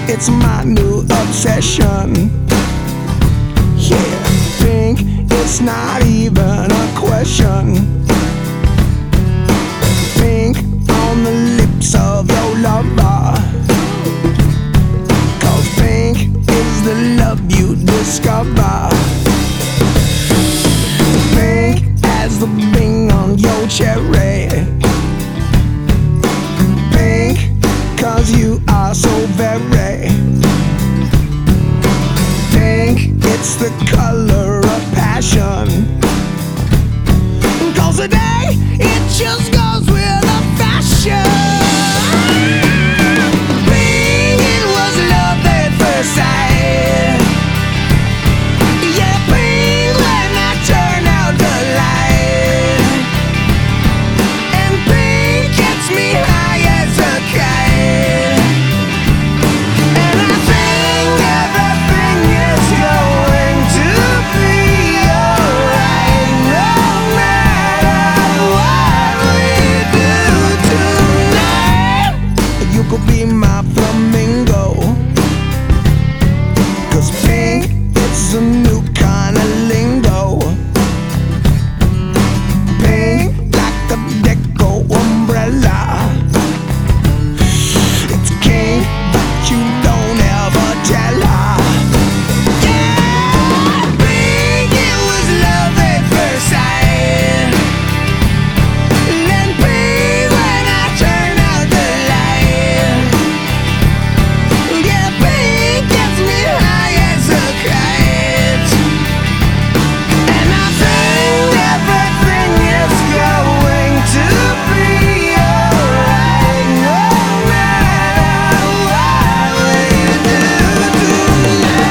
it's my new obsession. Yeah, pink, it's not even a question. Pink on the lips of your lover, 'cause pink is the love you discover. Pink as the bing on your cherry. Pink, 'cause you are so very pink. It's the color of passion, 'cause today it just goes with the fashion. Pink, it was love at first sight. Yeah, pink when I turn out the light. And pink gets me high as a kite. And I think everything is going to be alright, no matter what we do tonight. You could be my flamingo, 'cause pink, it's a new kind of lingo. Pink like a deco umbrella. It's king, but you don't ever tell her. Yeah, pink, it was love at first sight. And pink when I turn out the light. Yeah, pink gets me high as a kite. And I think everything is going to be alright, no matter what we do tonight.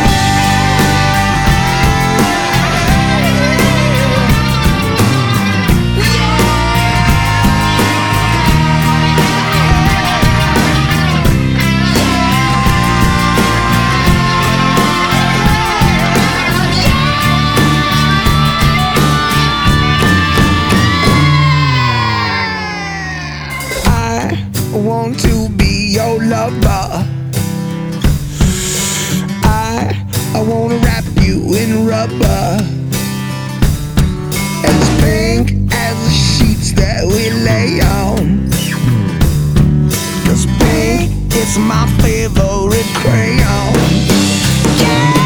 I want to be your lover. I wanna wrap you in rubber, as pink as the sheets that we lay on. 'Cause pink is my favorite crayon. Yeah.